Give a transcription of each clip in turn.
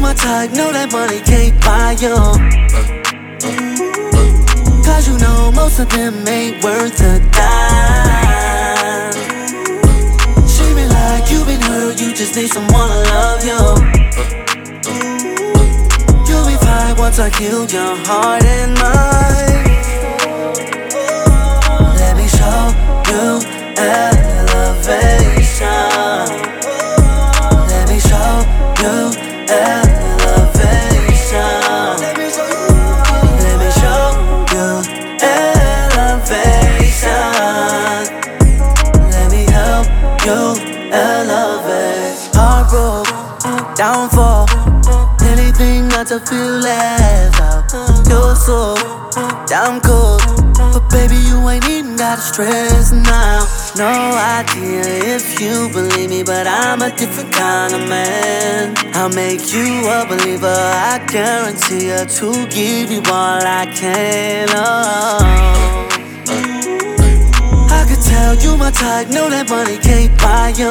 my type, know that money can't buy you. Cause you know most of them ain't worth a dime. She be like, you been hurt, you just need someone to love you. You'll be fine once I heal your heart and mind. Let me show you elevation. Let me show you elevation. Let me show you elevation. Let me help you elevate. Heart broke, downfall, anything not to feel left out. You're so down cold, but baby you ain't even gotta stress now. No idea if you believe me, but I'm a different kind of man. I'll make you a believer, I guarantee you, to give you all I can. Oh, I could tell you my type, know that money can't buy you.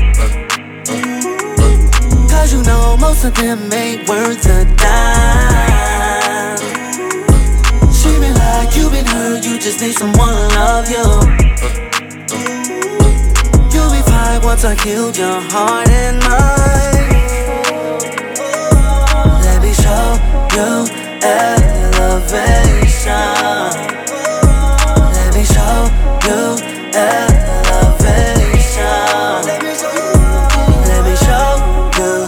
Cause you know most of them ain't worth a dime. She be like, you been hurt, you just need someone to love you. You'll be fine once I heal your heart and mind. Let me show you elevation. Let me show you elevation. Let me show you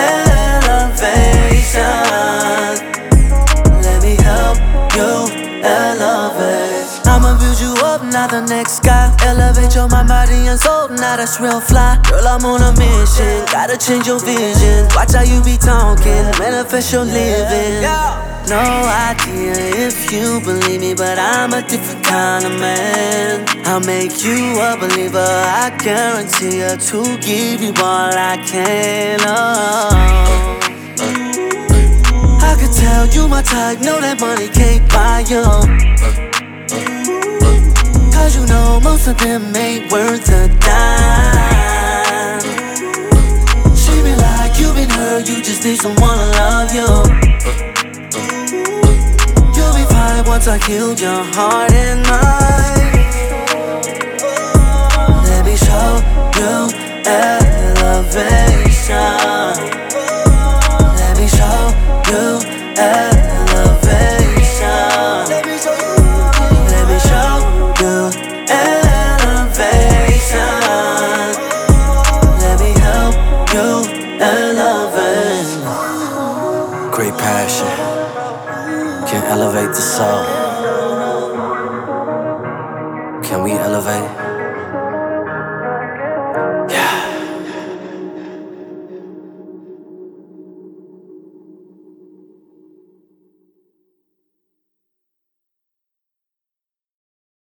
elevation. Let me help you elevate. I'ma build you up, not the next guy. Elevate your mind, body, and soul, now that's real fly. Girl, I'm on a mission, gotta change your vision. Watch how you be talking, manifest your living. No idea if you believe me, but I'm a different kind of man. I'll make you a believer, I guarantee you, to give you all I can. Oh, I could tell you my type, know that money can't buy you. Cause you know most of them ain't worth a dime. She be like, you been hurt, you just need someone to love you. You'll be fine once I heal your heart and mind. Let me show you elevation. Let me show you elevation. Let me show you elevation. Let me help you elevate. Great passion can elevate the soul. Can we elevate?